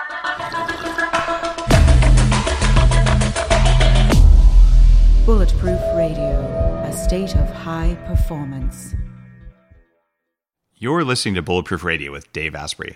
Bulletproof Radio, a state of high performance. You're listening to Bulletproof Radio with Dave Asprey.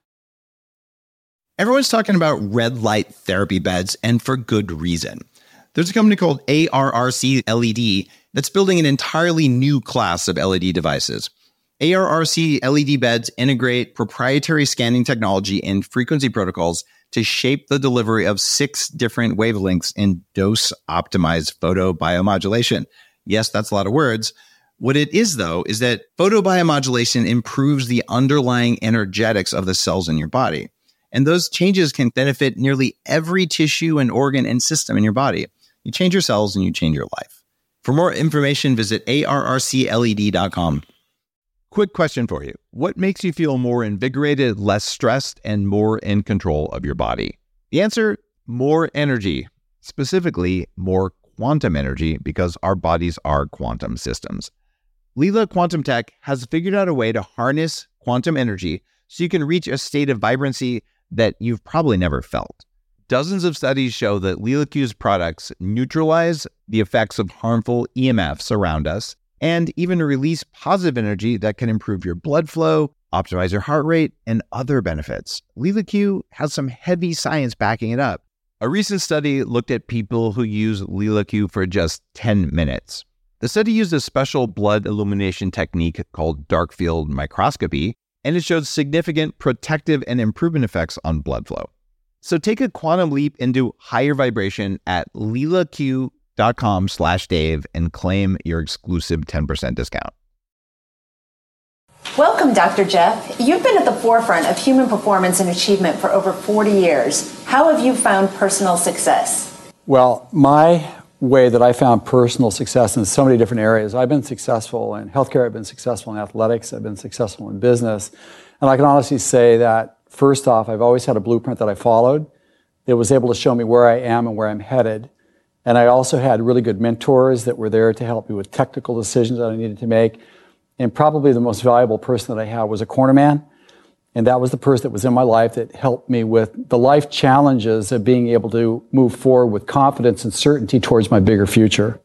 Everyone's talking about red light therapy beds, and for good reason. There's a company called ARRC LED that's building an entirely new class of LED devices. ARRC LED beds integrate proprietary scanning technology and frequency protocols to shape the delivery of 6 different wavelengths in dose-optimized photobiomodulation. Yes, that's a lot of words. What it is, though, is that photobiomodulation improves the underlying energetics of the cells in your body. And those changes can benefit nearly every tissue and organ and system in your body. You change your cells and you change your life. For more information, visit arrcled.com. Quick question for you. What makes you feel more invigorated, less stressed, and more in control of your body? The answer, more energy. Specifically, more quantum energy, because our bodies are quantum systems. Leela Quantum Tech has figured out a way to harness quantum energy so you can reach a state of vibrancy that you've probably never felt. Dozens of studies show that Leela Q's products neutralize the effects of harmful EMFs around us and even release positive energy that can improve your blood flow, optimize your heart rate, and other benefits. Leela Q has some heavy science backing it up. A recent study looked at people who use Leela Q for just 10 minutes. The study used a special blood illumination technique called dark field microscopy, and it showed significant protective and improvement effects on blood flow. So take a quantum leap into higher vibration at leelaq.com/Dave and claim your exclusive 10% discount. Welcome, Dr. Jeff. You've been at the forefront of human performance and achievement for over 40 years. How have you found personal success? Well, my way that I found personal success in so many different areas. I've been successful in healthcare, I've been successful in athletics, I've been successful in business. And I can honestly say that, first off, I've always had a blueprint that I followed that was able to show me where I am and where I'm headed. And I also had really good mentors that were there to help me with technical decisions that I needed to make. And probably the most valuable person that I had was a corner man. And that was the person that was in my life that helped me with the life challenges of being able to move forward with confidence and certainty towards my bigger future.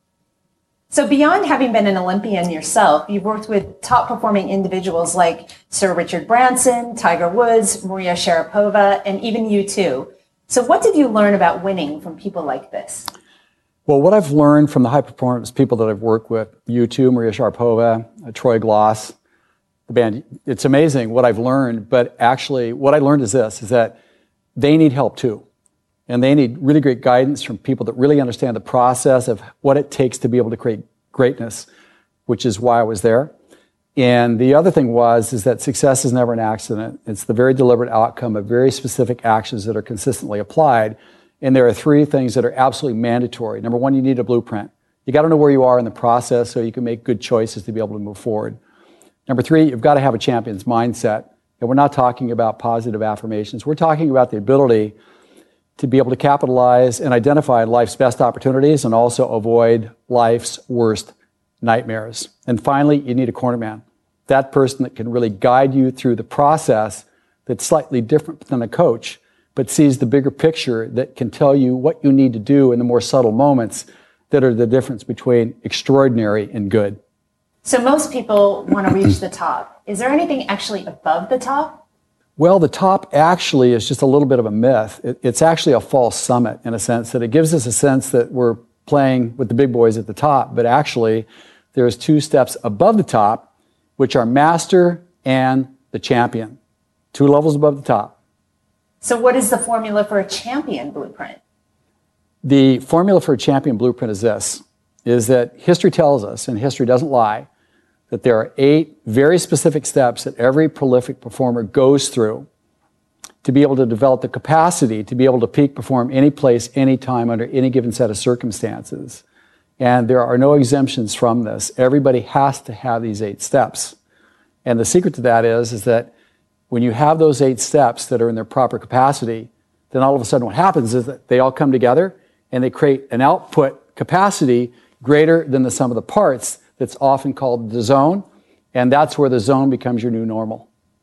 So beyond having been an Olympian yourself, you've worked with top performing individuals like Sir Richard Branson, Tiger Woods, Maria Sharapova, and even U2. So what did you learn about winning from people like this? Well, what I've learned from the high performance people that I've worked with, U2, Maria Sharapova, Troy Gloss, the band, it's amazing what I've learned, but actually what I learned is this, is that they need help too. And they need really great guidance from people that really understand the process of what it takes to be able to create greatness, which is why I was there. And the other thing is that success is never an accident. It's the very deliberate outcome of very specific actions that are consistently applied. And there are 3 things that are absolutely mandatory. Number 1, you need a blueprint. You got to know where you are in the process so you can make good choices to be able to move forward. Number 3, you've got to have a champion's mindset. And we're not talking about positive affirmations. We're talking about the ability to be able to capitalize and identify life's best opportunities and also avoid life's worst nightmares. And finally, you need a corner man. That person that can really guide you through the process that's slightly different than a coach, but sees the bigger picture that can tell you what you need to do in the more subtle moments that are the difference between extraordinary and good. So most people want to reach the top. Is there anything actually above the top? Well, the top actually is just a little bit of a myth. It's actually a false summit in a sense that it gives us a sense that we're playing with the big boys at the top, but actually there's 2 steps above the top, which are master and the champion. 2 levels above the top. So what is the formula for a champion blueprint? The formula for a champion blueprint is this, is that history tells us, and history doesn't lie, that there are 8 very specific steps that every prolific performer goes through to be able to develop the capacity to be able to peak perform any place, any time, under any given set of circumstances. And there are no exemptions from this. Everybody has to have these 8 steps. And the secret to that is that when you have those 8 steps that are in their proper capacity, then all of a sudden what happens is that they all come together and they create an output capacity greater than the sum of the parts that's often called the zone, and that's where the zone becomes your new normal.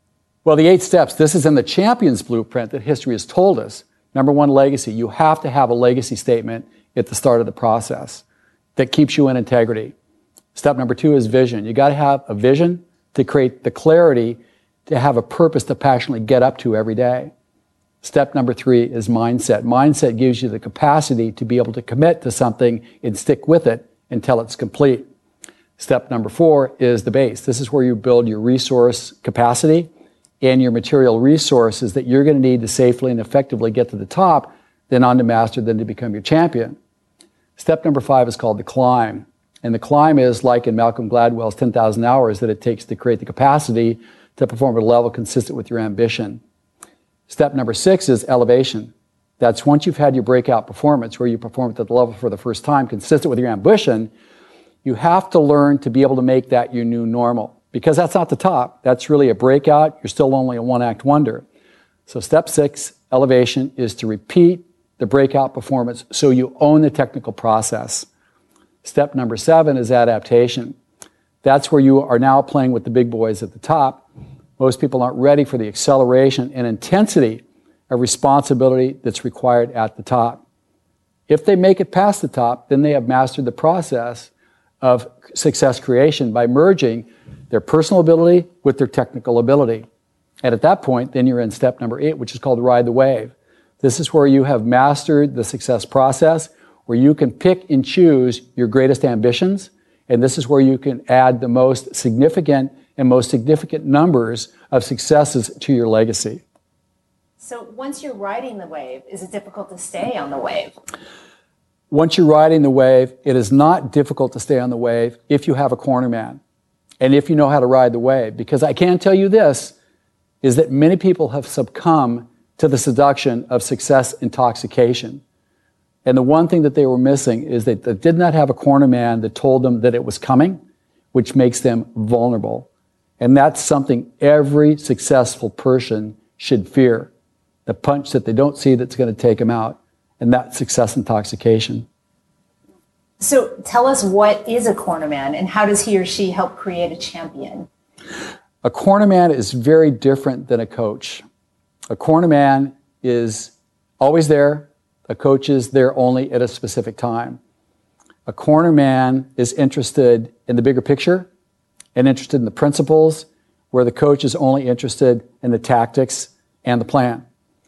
Well, the 8 steps, this is in the Champions Blueprint that history has told us. Number 1, legacy. You have to have a legacy statement at the start of the process that keeps you in integrity. Step number 2 is vision. You got to have a vision to create the clarity to have a purpose to passionately get up to every day. Step number 3 is mindset. Mindset gives you the capacity to be able to commit to something and stick with it until it's complete. Step number 4 is the base. This is where you build your resource capacity and your material resources that you're going to need to safely and effectively get to the top, then on to master, then to become your champion. Step number 5 is called the climb. And the climb is like in Malcolm Gladwell's 10,000 hours that it takes to create the capacity to perform at a level consistent with your ambition. Step number 6 is elevation. That's once you've had your breakout performance where you perform at the level for the first time consistent with your ambition, you have to learn to be able to make that your new normal. Because that's not the top. That's really a breakout. You're still only a one-act wonder. So step 6, elevation, is to repeat the breakout performance so you own the technical process. Step number 7 is adaptation. That's where you are now playing with the big boys at the top. Most people aren't ready for the acceleration and intensity of responsibility that's required at the top. If they make it past the top, then they have mastered the process of success creation by merging their personal ability with their technical ability. And at that point, then you're in step number 8, which is called ride the wave. This is where you have mastered the success process, where you can pick and choose your greatest ambitions, and this is where you can add the most significant numbers of successes to your legacy. So once you're riding the wave, is it difficult to stay on the wave? Once you're riding the wave, it is not difficult to stay on the wave if you have a corner man and if you know how to ride the wave. Because I can tell you this, is that many people have succumbed to the seduction of success intoxication. And the one thing that they were missing is that they did not have a corner man that told them that it was coming, which makes them vulnerable. And that's something every successful person should fear. The punch that they don't see that's going to take them out. And that's success intoxication. So tell us, what is a cornerman and how does he or she help create a champion? A cornerman is very different than a coach. A cornerman is always there. A coach is there only at a specific time. A cornerman is interested in the bigger picture and interested in the principles, where the coach is only interested in the tactics and the plan.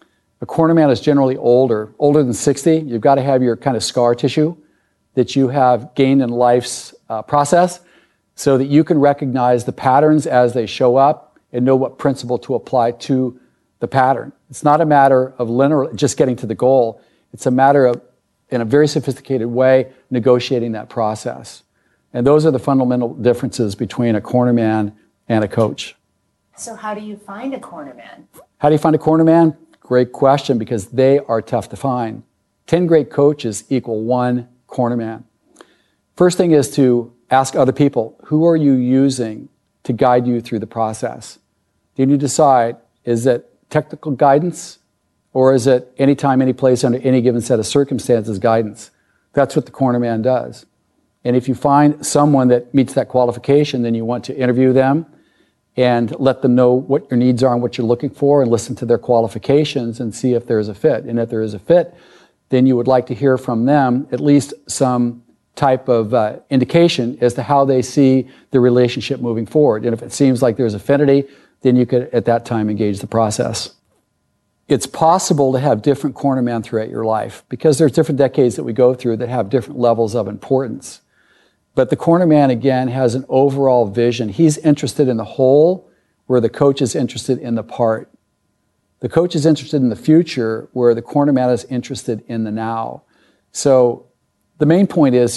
A cornerman is generally older than 60. You've got to have your kind of scar tissue that you have gained in life's process so that you can recognize the patterns as they show up and know what principle to apply to the pattern. It's not a matter of linear, just getting to the goal. It's a matter of, in a very sophisticated way, negotiating that process. And those are the fundamental differences between a cornerman and a coach. So how do you find a cornerman? How do you find a cornerman? Great question, because they are tough to find. 10 great coaches equal 1 cornerman. First thing is to ask other people, who are you using to guide you through the process? Then you decide, is it technical guidance or is it anytime, any place, under any given set of circumstances guidance? That's what the cornerman does. And if you find someone that meets that qualification, then you want to interview them and let them know what your needs are and what you're looking for and listen to their qualifications and see if there's a fit. And if there is a fit, then you would like to hear from them at least some type of indication as to how they see the relationship moving forward. And if it seems like there's affinity, then you could at that time engage the process. It's possible to have different cornermen throughout your life because there's different decades that we go through that have different levels of importance. But the cornerman, again, has an overall vision. He's interested in the whole, where the coach is interested in the part. The coach is interested in the future, where the cornerman is interested in the now. So the main point is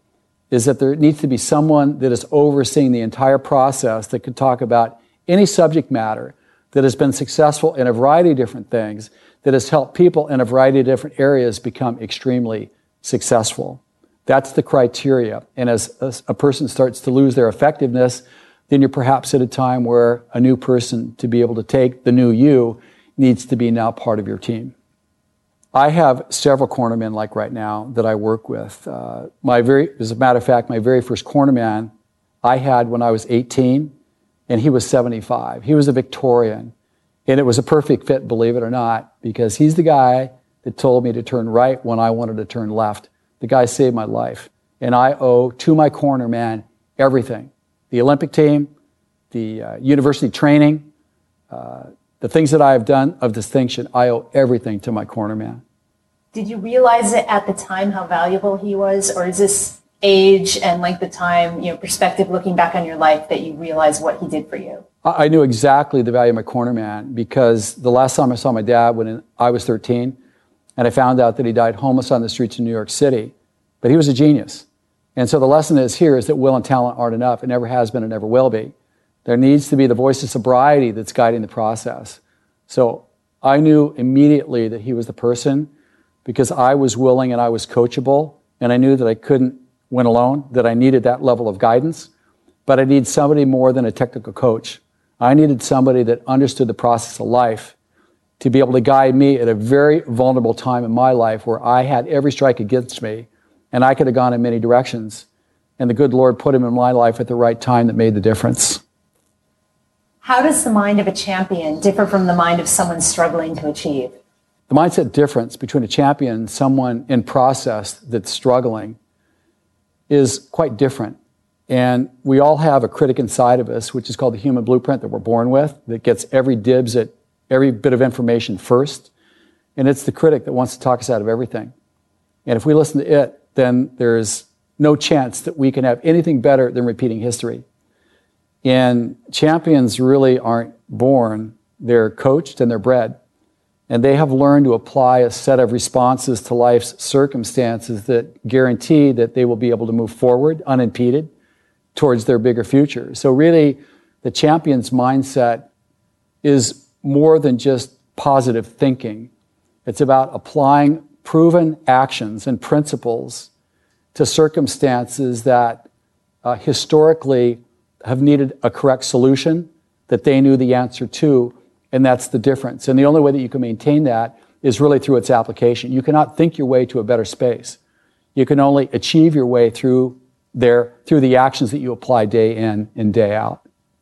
that there needs to be someone that is overseeing the entire process that could talk about any subject matter that has been successful in a variety of different things, that has helped people in a variety of different areas become extremely successful. That's the criteria. And as a person starts to lose their effectiveness, then you're perhaps at a time where a new person, to be able to take the new you, needs to be now part of your team. I have several cornermen like right now that I work with. As a matter of fact, my very first cornerman I had when I was 18, and he was 75. He was a Victorian. And it was a perfect fit, believe it or not, because he's the guy that told me to turn right when I wanted to turn left. The guy saved my life. And I owe to my corner man everything. The Olympic team, the university training, the things that I have done of distinction, I owe everything to my corner man. Did you realize it at the time how valuable he was, or is this age and length of time, perspective looking back on your life that you realize what he did for you? I knew exactly the value of my corner man because the last time I saw my dad when I was 13, and I found out that he died homeless on the streets of New York City, but he was a genius. And so the lesson is that will and talent aren't enough. It never has been and never will be. There needs to be the voice of sobriety that's guiding the process. So I knew immediately that he was the person because I was willing and I was coachable, and I knew that I couldn't win alone, that I needed that level of guidance, but I needed somebody more than a technical coach. I needed somebody that understood the process of life to be able to guide me at a very vulnerable time in my life where I had every strike against me, and I could have gone in many directions. And the good Lord put him in my life at the right time that made the difference. How does the mind of a champion differ from the mind of someone struggling to achieve? The mindset difference between a champion and someone in process that's struggling is quite different. And we all have a critic inside of us, which is called the human blueprint that we're born with, that gets every dibs at every bit of information first. And it's the critic that wants to talk us out of everything. And if we listen to it, then there's no chance that we can have anything better than repeating history. And champions really aren't born. They're coached and they're bred. And they have learned to apply a set of responses to life's circumstances that guarantee that they will be able to move forward unimpeded towards their bigger future. So really, the champion's mindset is more than just positive thinking. It's about applying proven actions and principles to circumstances that historically have needed a correct solution that they knew the answer to, and that's the difference. And the only way that you can maintain that is really through its application. You cannot think your way to a better space. You can only achieve your way through the actions that you apply day in and day out.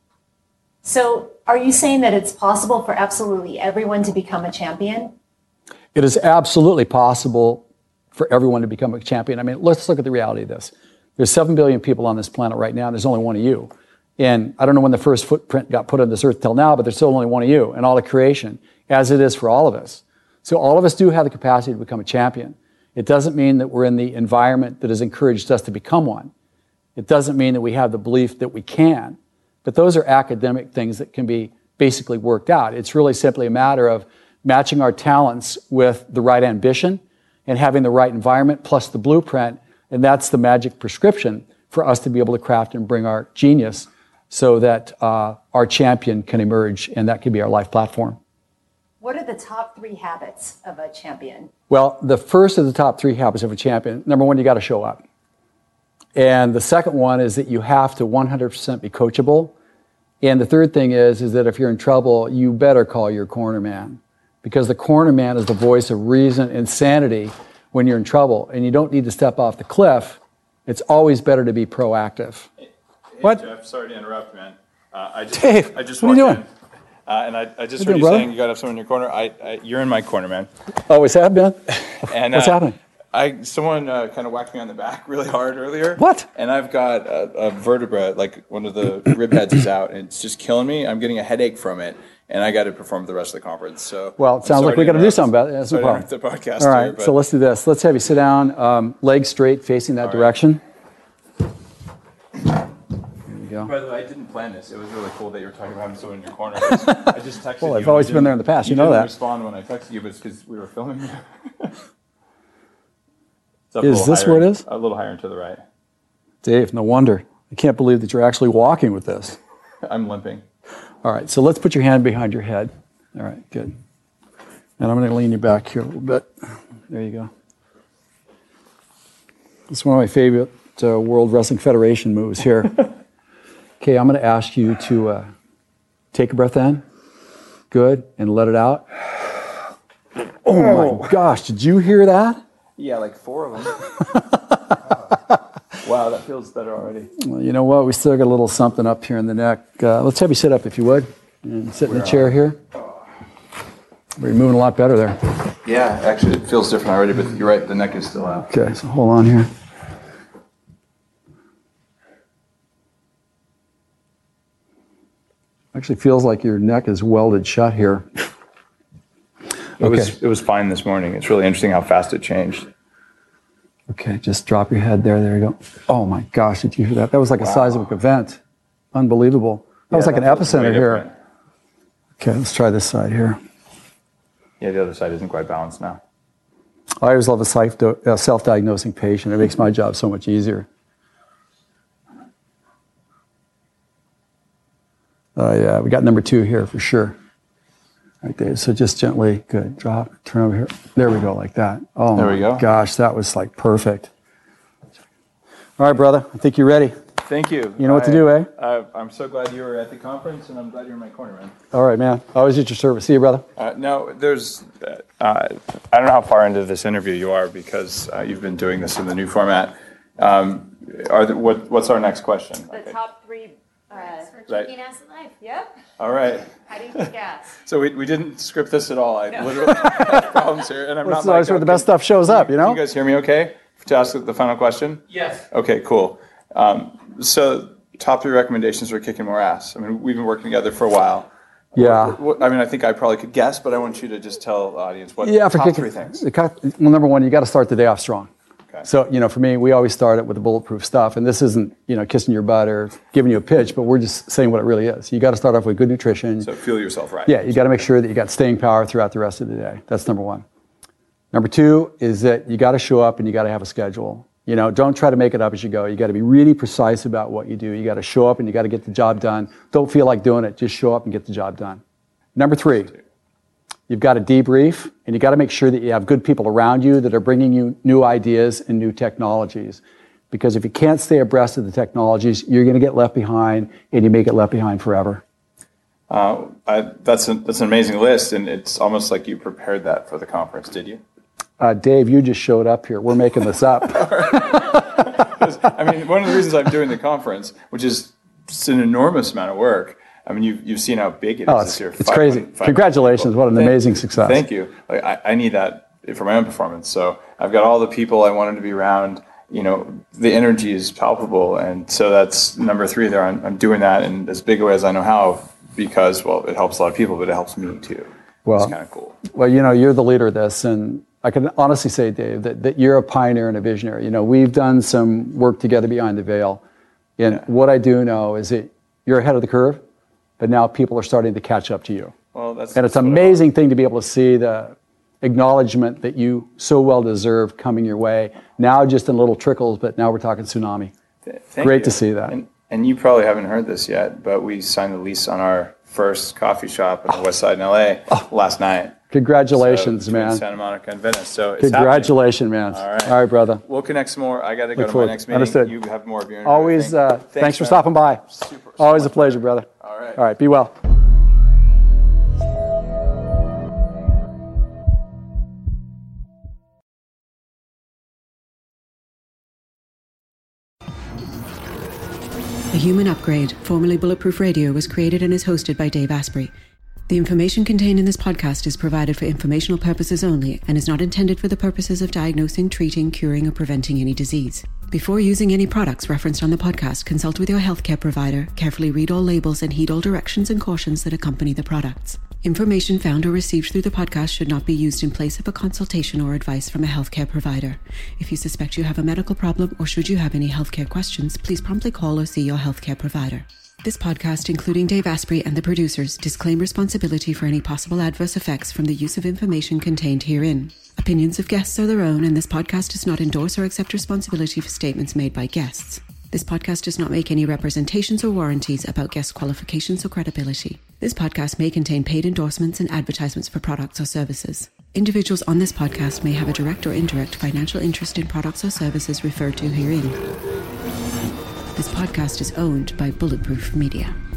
So are you saying that it's possible for absolutely everyone to become a champion? It is absolutely possible for everyone to become a champion. I mean, let's look at the reality of this. There's 7 billion people on this planet right now, and there's only one of you. And I don't know when the first footprint got put on this earth till now, but there's still only one of you and all of creation, as it is for all of us. So all of us do have the capacity to become a champion. It doesn't mean that we're in the environment that has encouraged us to become one. It doesn't mean that we have the belief that we can. But those are academic things that can be basically worked out. It's really simply a matter of matching our talents with the right ambition and having the right environment plus the blueprint. And that's the magic prescription for us to be able to craft and bring our genius so that our champion can emerge, and that can be our life platform. What are the top 3 habits of a champion? Well, the first of the top 3 habits of a champion, number 1, you got to show up. And the second one is that you have to 100% be coachable. And the third thing is that if you're in trouble, you better call your corner man, because the corner man is the voice of reason and sanity when you're in trouble, and you don't need to step off the cliff. It's always better to be proactive. Hey, what? Jeff, sorry to interrupt, man. Dave, I just what are you walked doing? And I just What heard you you doing, saying you got to have someone in your corner. You're in my corner, man. Always have been. And What's happening? Someone kind of whacked me on the back really hard earlier. What? And I've got a vertebra, like one of the rib heads is out, and it's just killing me. I'm getting a headache from it, and I got to perform the rest of the conference. So, well, it sounds like we got to do something about it. That's no problem. The podcast. All right, here, so let's do this. Let's have you sit down, legs straight, facing that direction. There you go. By the way, I didn't plan this. It was really cool that you were talking about having someone in your corner. I just texted you. Well, I've always been there in the past. You know that. didn't respond when I texted you, but it's because we were filming. Is this where it is? A little higher and to the right. Dave, no wonder. I can't believe that you're actually walking with this. I'm limping. All right, so let's put your hand behind your head. All right, good. And I'm going to lean you back here a little bit. There you go. It's one of my favorite World Wrestling Federation moves here. Okay, I'm going to ask you to take a breath in. Good, and let it out. Oh my gosh, did you hear that? Yeah, like 4 of them. Wow, that feels better already. Well, you know what? We still got a little something up here in the neck. Let's have you sit up if you would. And sit in the chair here. You're moving a lot better there. Yeah, actually, it feels different already, but you're right, the neck is still out. Okay, so hold on here. Actually feels like your neck is welded shut here. It was fine this morning. It's really interesting how fast it changed. Okay, just drop your head there. There you go. Oh my gosh, did you hear that? That was like a seismic event. Unbelievable. That was like an epicenter here. Okay, let's try this side here. Yeah, the other side isn't quite balanced now. I always love a self-diagnosing patient. It makes my job so much easier. Oh yeah, we got number 2 here for sure. Right there. So just gently, good. Drop, turn over here. There we go, like that. Oh, there we go. Gosh, that was like perfect. All right, brother. I think you're ready. Thank you. You know what to do, eh? I'm so glad you were at the conference, and I'm glad you're in my corner, man. All right, man. Always at your service. See you, brother. Now, there's, I don't know how far into this interview you are because you've been doing this in the new format. What's our next question? The top 3 for keeping us alive. Yep. All right. How do you keep gas? So we didn't script this at all. I literally have problems here, and I'm not. That's always where the best stuff shows up, you know? Can you guys hear me okay? To ask the final question? Yes. Okay, cool. So top 3 recommendations for kicking more ass. I mean, we've been working together for a while. Yeah. I mean, I think I probably could guess, but I want you to just tell the audience what for top kicking, 3 things. Well, number 1, you got to start the day off strong. Okay. So, for me, we always start it with the bulletproof stuff. And this isn't, kissing your butt or giving you a pitch, but we're just saying what it really is. You got to start off with good nutrition. So fuel yourself right. Yeah, you got to make sure that you got staying power throughout the rest of the day. That's number 1. Number 2 is that you got to show up and you got to have a schedule. Don't try to make it up as you go. You got to be really precise about what you do. You got to show up and you got to get the job done. Don't feel like doing it. Just show up and get the job done. Number 3, you've got to debrief, and you got to make sure that you have good people around you that are bringing you new ideas and new technologies. Because if you can't stay abreast of the technologies, you're going to get left behind, and you may get left behind forever. That's an amazing list, and it's almost like you prepared that for the conference, did you? Dave, you just showed up here. We're making this up. I mean, one of the reasons I'm doing the conference, which is just an enormous amount of work. I mean, you've seen how big it is this year. It's crazy. Congratulations. What an amazing success. Thank you. I need that for my own performance. So I've got all the people I wanted to be around. The energy is palpable. And so that's number 3 there. I'm doing that in as big a way as I know how because, well, it helps a lot of people, but it helps me too. Well, it's kind of cool. Well, you're the leader of this. And I can honestly say, Dave, that you're a pioneer and a visionary. We've done some work together behind the veil. And what I do know is that you're ahead of the curve. But now people are starting to catch up to you. Well, it's an amazing thing to be able to see the acknowledgement that you so well deserve coming your way. Now just in little trickles, but now we're talking tsunami. Great to see that. And you probably haven't heard this yet, but we signed the lease on our first coffee shop on the west side in LA last night. Congratulations, man. Santa Monica and Venice. So it's Congratulations, man. All right, brother. We'll connect some more. I got to go to my next meeting. Understood. You have more of your Always, thanks for stopping by. Always a pleasure, brother. All right, be well. The Human Upgrade, formerly Bulletproof Radio, was created and is hosted by Dave Asprey. The information contained in this podcast is provided for informational purposes only and is not intended for the purposes of diagnosing, treating, curing, or preventing any disease. Before using any products referenced on the podcast, consult with your healthcare provider, carefully read all labels, and heed all directions and cautions that accompany the products. Information found or received through the podcast should not be used in place of a consultation or advice from a healthcare provider. If you suspect you have a medical problem or should you have any healthcare questions, please promptly call or see your healthcare provider. This podcast, including Dave Asprey and the producers, disclaim responsibility for any possible adverse effects from the use of information contained herein. Opinions of guests are their own, and this podcast does not endorse or accept responsibility for statements made by guests. This podcast does not make any representations or warranties about guest qualifications or credibility. This podcast may contain paid endorsements and advertisements for products or services. Individuals on this podcast may have a direct or indirect financial interest in products or services referred to herein. This podcast is owned by Bulletproof Media.